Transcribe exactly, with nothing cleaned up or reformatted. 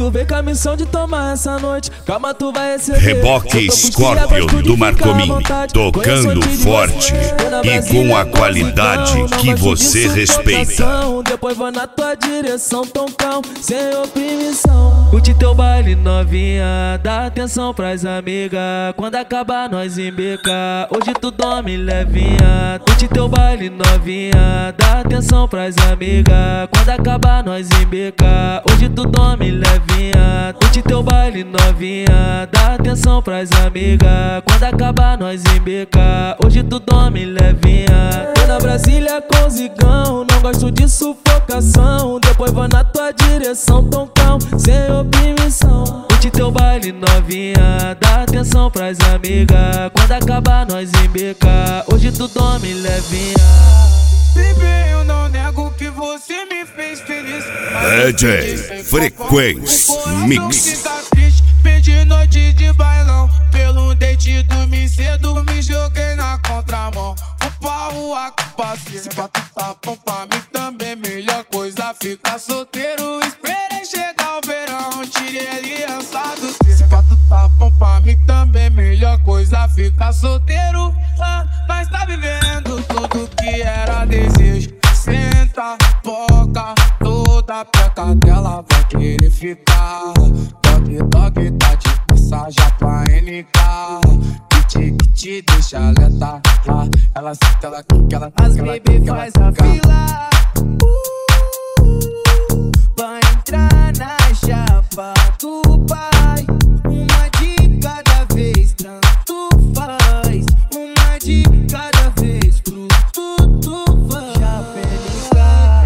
tu vem com a missão de tomar essa noite, calma, tu vai receber. Reboque Scorpion do Marcomini, tocando forte e com a qualidade que você respeita. Depois vou na tua direção, tão calmo, sem oprimição. Curte teu baile novinha, dá atenção pras amigas. Quando acabar nós embeca, hoje tu dorme levinha. Curte teu baile novinha, dá atenção pras amigas. Quando acabar nós embeca, hoje tu dorme levinha. Curte teu baile novinha, dá atenção pras amigas. Quando acabar nós embeca, hoje tu dorme levinha. Tô na Brasília com zigão, não gosto de sufocação. Depois vou na tua direção, tão calmo, sem oprimição. Curte teu baile novinha, dá atenção pras amigas. Quando acabar nós embeca, hoje tu dorme levinha. Baby, eu não nego que você me fez feliz. D J Frequência Mix. Perdi noite de bailão, pelo date dormi cedo, me joguei na contramão. O pau a passe, se pra tu tá bom pra mim também, melhor coisa ficar solteiro. Esperei chegar o verão, tirei aliança do céu. Se pra tu tá bom pra mim também, melhor coisa ficar solteiro. Ah, mas tá vivendo tudo que era desejo. Senta, boca, toda peca dela vai querer ficar. Toque, toque, tá de passagem pra N K. Que te, que te deixa alerta. Ela senta, ela quica, ela As baby faz a fila.